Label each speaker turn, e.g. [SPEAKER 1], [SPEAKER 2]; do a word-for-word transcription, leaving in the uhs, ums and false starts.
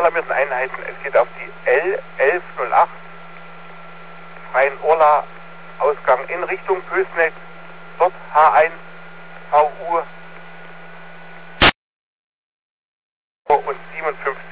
[SPEAKER 1] alarmierten Einheiten. Es geht auf die L elf null acht, freien Orla, Ausgang in Richtung Pösneck, dort H eins, V U und siebenundfünfzig